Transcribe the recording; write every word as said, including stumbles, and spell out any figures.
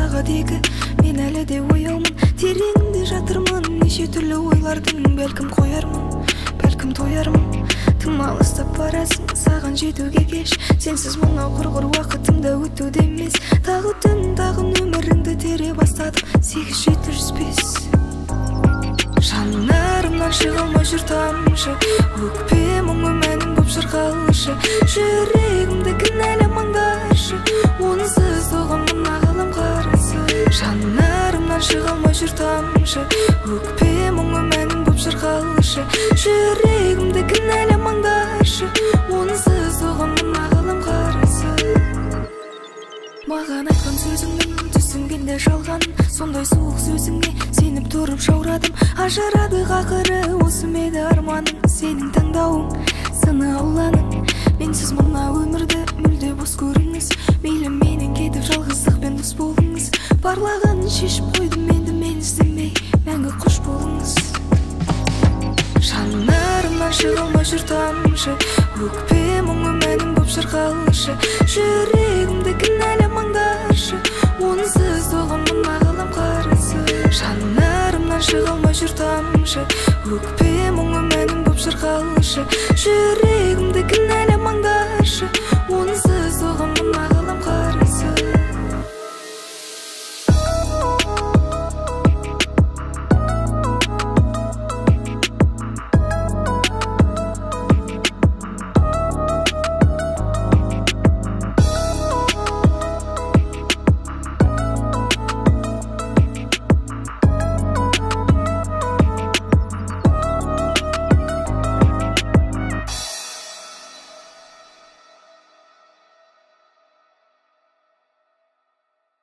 сағадегі мен әлі де ояумын, тереңінде жатырмын, неше түрлі ойлардың, бәлкім қоярмын, бәлкім тоярмын. Тым алыстап барасың, саған жетуге кеш, сенсіз мынау құрғыр уақытымда өтуде емес. Тағы түн, тағы өміріңді тере бастадым, сегіз жеті жүз бес. Жанарымнан шығылмай жүр тамшы, өкпе мұңы мәнің боп шырқалшы. Жүрегімді кінәламаңдаршы, онсыз оған мына ғалам қарасы. Жанарымнан шығылмай жүр тамшы, өкпе мұңы мәнің боп шырқалшы. Жүрегімді кінәламаңдаршы, онсыз оған мына ғалам қарасы. Маған айтқан сөзіңнің түсінгенде жалған, сондай суық сөзіңе сеніп тұрып жаурадым. Ажырады қақыры осы меді арманың, сенің таңдауың сыны ауланың. Менсіз мына өмірді мүлде бос көріңіз, мейлі менен кетіп жалғыздықпен дос болыңыз. Барлығын шешіп қойдым енді мен іздемей, мәңгі қош болыңыз. Жанарымнан шығылмай жүр тамшы, өкпе мұңы мәнің боп шырқалшы. Жүрегімді кінәламаңдаршы, онсыз оған мына ғалам қарасы. Жанарымнан шығылмай жүр тамшы, өкпе мұңы мәнің боп шырқалшы. Жүрегімді кінәламаңдаршы,